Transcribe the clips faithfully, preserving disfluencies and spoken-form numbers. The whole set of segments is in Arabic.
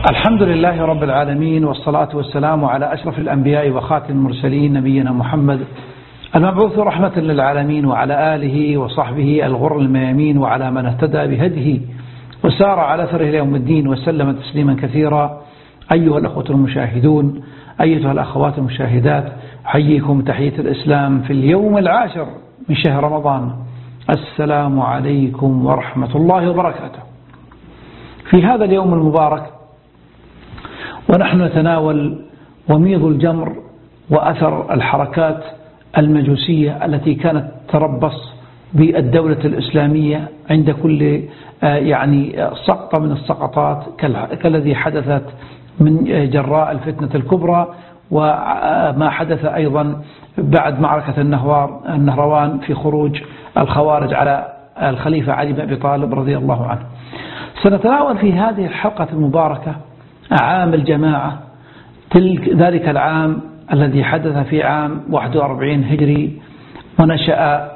الحمد لله رب العالمين، والصلاة والسلام على أشرف الأنبياء وخاتم المرسلين نبينا محمد المبعوث رحمة للعالمين، وعلى آله وصحبه الغر الميامين، وعلى من اهتدى بهديه وسار على أثره إلى يوم الدين وسلم تسليما كثيرا. أيها الأخوة المشاهدون، أيتها الأخوات المشاهدات، حييكم تحية الإسلام في اليوم العاشر من شهر رمضان. السلام عليكم ورحمة الله وبركاته. في هذا اليوم المبارك ونحن نتناول وميض الجمر وأثر الحركات المجوسية التي كانت تربص بالدولة الإسلامية عند كل يعني سقطة من السقطات كالذي حدثت من جراء الفتنة الكبرى، وما حدث أيضا بعد معركة النهوار النهروان في خروج الخوارج على الخليفة علي بن أبي طالب رضي الله عنه. سنتناول في هذه الحلقة المباركة عام الجماعة، تلك ذلك العام الذي حدث في عام واحد وأربعين هجري، ونشأ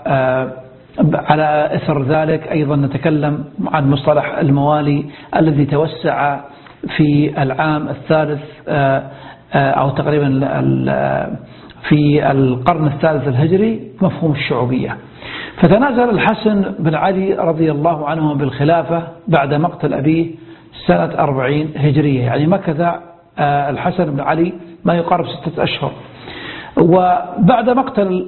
على أثر ذلك أيضا نتكلم عن مصطلح الموالي الذي توسع في العام الثالث أو تقريبا في القرن الثالث الهجري مفهوم الشعوبية. فتنازل الحسن بن علي رضي الله عنه بالخلافة بعد مقتل أبيه سنة أربعين هجرية، يعني مكث الحسن بن علي ما يقارب ستة أشهر. وبعد مقتل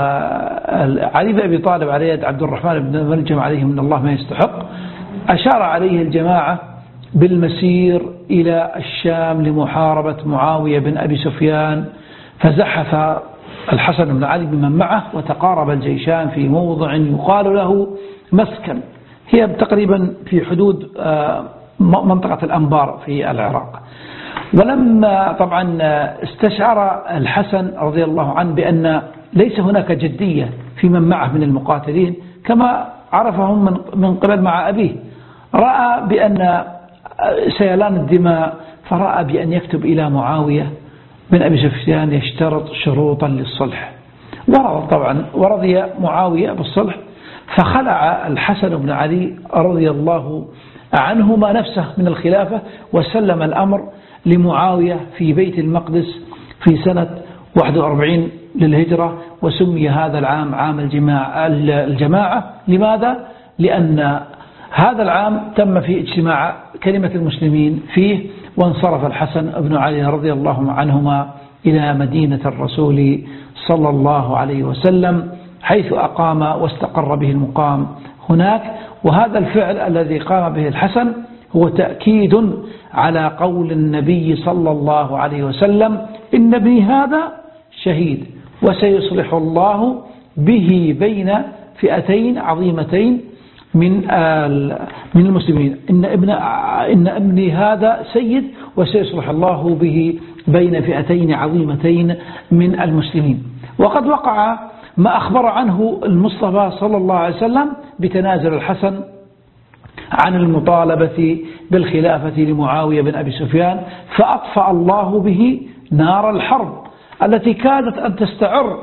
علي بن أبي طالب على يد عبد الرحمن بن ملجم عليه من الله ما يستحق، أشار عليه الجماعة بالمسير إلى الشام لمحاربة معاوية بن أبي سفيان، فزحف الحسن بن علي بمن معه، وتقارب الجيشان في موضع يقال له مسكن، هي تقريبا في حدود منطقة الأنبار في العراق. ولما طبعا استشعر الحسن رضي الله عنه بأن ليس هناك جدية في من معه من المقاتلين كما عرفهم من قبل مع أبيه، رأى بأن سيلان الدماء، فرأى بأن يكتب إلى معاوية بن أبي سفيان يشترط شروطا للصلح، ورضي طبعا ورضي معاوية بالصلح، فخلع الحسن بن علي رضي الله عنهما نفسه من الخلافة، وسلم الأمر لمعاوية في بيت المقدس في سنة واحد وأربعين للهجرة. وسمي هذا العام عام الجماعة. لماذا؟ لأن هذا العام تم في اجتماع كلمة المسلمين فيه، وانصرف الحسن بن علي رضي الله عنهما إلى مدينة الرسول صلى الله عليه وسلم، حيث أقام واستقر به المقام هناك. وهذا الفعل الذي قام به الحسن هو تأكيد على قول النبي صلى الله عليه وسلم: إن ابني هذا شهيد وسيصلح الله به بين فئتين عظيمتين من من المسلمين. إن ابن إن ابني هذا سيد وسيصلح الله به بين فئتين عظيمتين من المسلمين. وقد وقع ما أخبر عنه المصطفى صلى الله عليه وسلم بتنازل الحسن عن المطالبة بالخلافة لمعاوية بن أبي سفيان، فأطفأ الله به نار الحرب التي كادت أن تستعر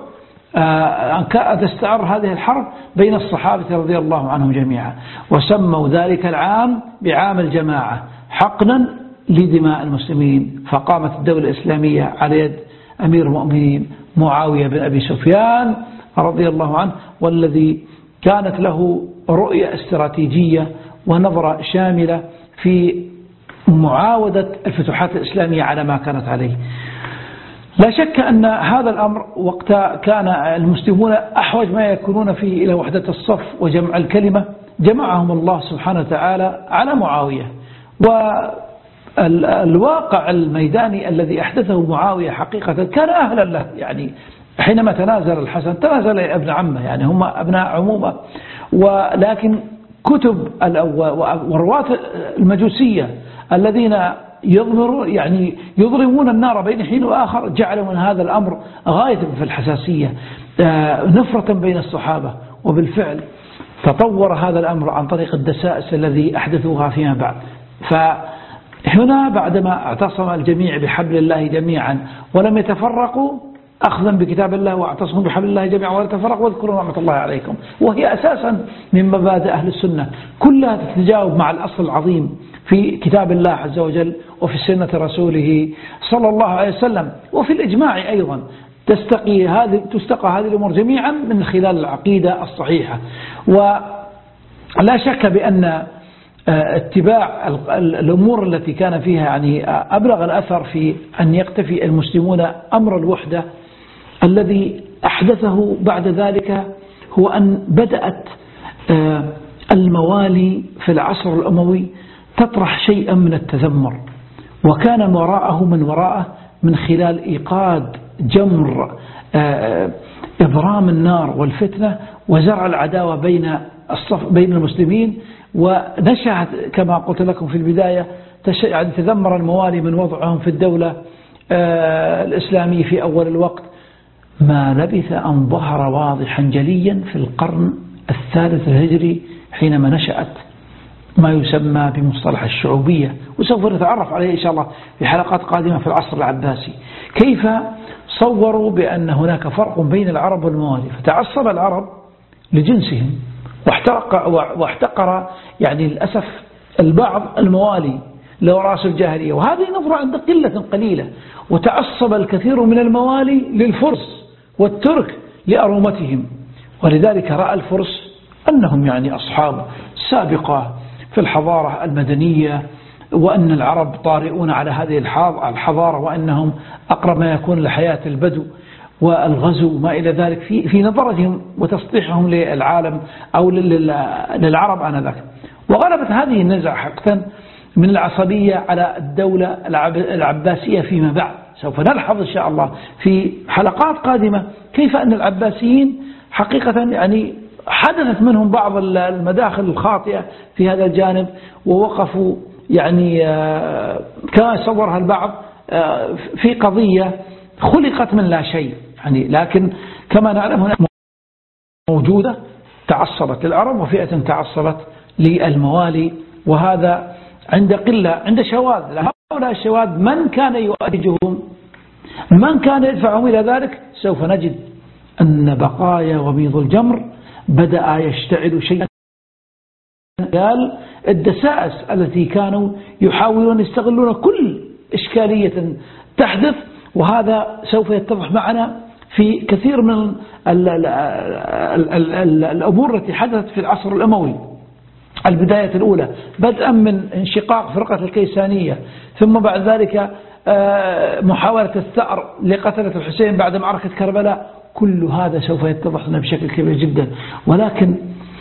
أن تستعر هذه الحرب بين الصحابة رضي الله عنهم جميعا. وسموا ذلك العام بعام الجماعة حقنا لدماء المسلمين. فقامت الدولة الإسلامية على يد أمير المؤمنين معاوية بن أبي سفيان رضي الله عنه، والذي كانت له رؤية استراتيجية ونظرة شاملة في معاودة الفتوحات الإسلامية على ما كانت عليه. لا شك أن هذا الأمر وقت كان المسلمون أحوج ما يكونون فيه إلى وحدة الصف وجمع الكلمة، جمعهم الله سبحانه وتعالى على معاوية. والواقع الميداني الذي أحدثه معاوية حقيقة كان أهلا له، يعني حينما تنازل الحسن تنازل ابن عمه، يعني هم أبناء عمومة. ولكن كتب ورواة المجوسية الذين يضمرون يعني يضرمون النار بين حين وآخر جعلوا من هذا الأمر غاية في الحساسية، نفرة بين الصحابة. وبالفعل تطور هذا الأمر عن طريق الدسائس الذي أحدثوها فيما بعد. فهنا بعدما اعتصم الجميع بحبل الله جميعا ولم يتفرقوا، أخذا بكتاب الله واعتصموا بحبل الله جميعا ولا تفرقوا واذكروا نعمة الله عليكم، وهي أساسا من مبادئ أهل السنة، كلها تتجاوب مع الأصل العظيم في كتاب الله عز وجل وفي سنة رسوله صلى الله عليه وسلم وفي الإجماع أيضا. تستقي هذه تستقى هذه الأمور جميعا من خلال العقيدة الصحيحة. ولا شك بأن اتباع الأمور التي كان فيها يعني أبلغ الأثر في أن يقتفي المسلمون أمر الوحدة الذي أحدثه بعد ذلك هو أن بدأت الموالي في العصر الأموي تطرح شيئا من التذمر، وكان وراءه من وراءه من خلال إيقاد جمر إبرام النار والفتنة وزرع العداوة بين الصف بين المسلمين. ونشأت كما قلت لكم في البداية يعني تذمر الموالي من وضعهم في الدولة الإسلامية في أول الوقت، ما لبث أن ظهر واضحا جليا في القرن الثالث الهجري حينما نشأت ما يسمى بمصطلح الشعوبية، وسوف نتعرف عليه إن شاء الله في حلقات قادمة في العصر العباسي. كيف صوروا بأن هناك فرق بين العرب والموالي، فتعصب العرب لجنسهم واحترق واحتقر يعني للأسف البعض الموالي لوراث الجاهلية، وهذه نظرة عند قلة قليلة. وتعصب الكثير من الموالي للفرس والترك لأرومتهم، ولذلك رأى الفرس أنهم يعني أصحاب سابقة في الحضارة المدنية، وأن العرب طارئون على هذه الحضارة، وأنهم أقرب ما يكون لحياة البدو والغزو ما إلى ذلك في في نظرتهم وتسطيحهم للعالم أو للعرب آنذاك. وغلبت هذه النزعة حقا من العصبية على الدولة العباسية فيما بعد. سوف نلحظ إن شاء الله في حلقات قادمة كيف أن العباسيين حقيقة يعني حدثت منهم بعض المداخل الخاطئة في هذا الجانب، ووقفوا يعني كما صورها البعض في قضية خلقت من لا شيء يعني، لكن كما نعلم هناك موجودة تعصبت للعرب وفئة تعصبت للموالي، وهذا عند قلة عند شواذ. هؤلاء الشواذ من كان يؤدجهم، من كان يدفعهم إلى ذلك؟ سوف نجد أن بقايا وميض الجمر بدأ يشتعل شيئا قال الدسائس التي كانوا يحاولون يستغلون كل إشكالية تحدث، وهذا سوف يتضح معنا في كثير من ال ال ال ال الأمور التي حدثت في العصر الأموي. البداية الأولى بدءا من انشقاق فرقة الكيسانية، ثم بعد ذلك محاولة الثأر لقتلة الحسين بعد معركة كربلاء، كل هذا سوف يتضح لنا بشكل كبير جدا. ولكن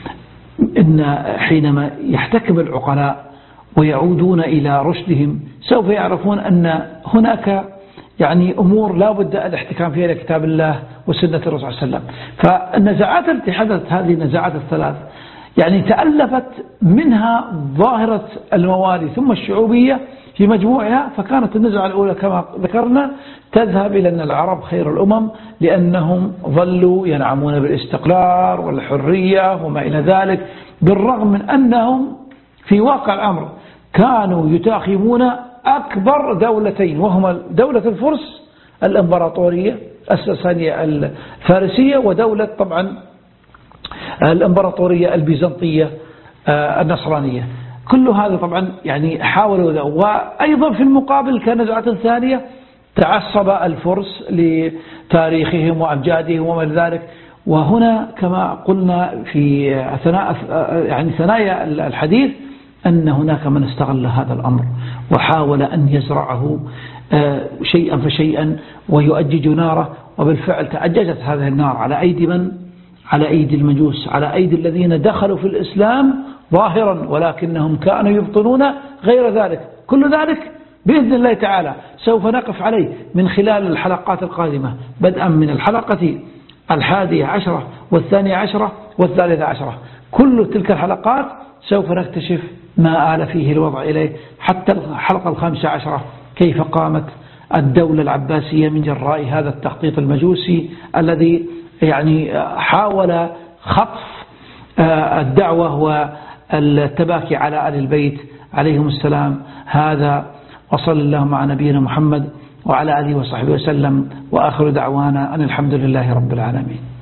إن حينما يحتكم العقلاء ويعودون إلى رشدهم سوف يعرفون أن هناك يعني أمور لا بد الاحتكام فيها إلى كتاب الله وسنة الرسول صلى الله عليه وسلم. فالنزاعات التي حدثت هذه النزاعات الثلاث يعني تألفت منها ظاهرة الموالي ثم الشعوبية في مجموعها. فكانت النزعة الأولى كما ذكرنا تذهب إلى أن العرب خير الأمم لأنهم ظلوا ينعمون بالاستقرار والحرية وما إلى ذلك، بالرغم من أنهم في واقع الأمر كانوا يتاخمون أكبر دولتين، وهما دولة الفرس الإمبراطورية الساسانية الفارسية، ودولة طبعا الإمبراطورية البيزنطية النصرانية. كل هذا طبعا يعني حاولوا. وأيضا في المقابل كنزعة ثانية تعصب الفرس لتاريخهم وأمجادهم وما ذلك. وهنا كما قلنا في ثناء يعني ثنايا الحديث أن هناك من استغل هذا الأمر وحاول أن يزرعه شيئا فشيئا ويؤجج ناره، وبالفعل تأججت هذه النار على أيدي من؟ على أيدي المجوس، على أيدي الذين دخلوا في الإسلام ظاهرا ولكنهم كانوا يبطنون غير ذلك. كل ذلك بإذن الله تعالى سوف نقف عليه من خلال الحلقات القادمة، بدءا من الحلقة الحادية عشرة والثانية عشرة والثالثة عشرة. كل تلك الحلقات سوف نكتشف ما آل فيه الوضع إليه حتى الحلقة الخامسة عشرة، كيف قامت الدولة العباسية من جراء هذا التخطيط المجوسي الذي يعني حاول خطف الدعوة والتباكي على آل البيت عليهم السلام. هذا وصل الله مع نبينا محمد وعلى آله وصحبه وسلم، وآخر دعوانا أن الحمد لله رب العالمين.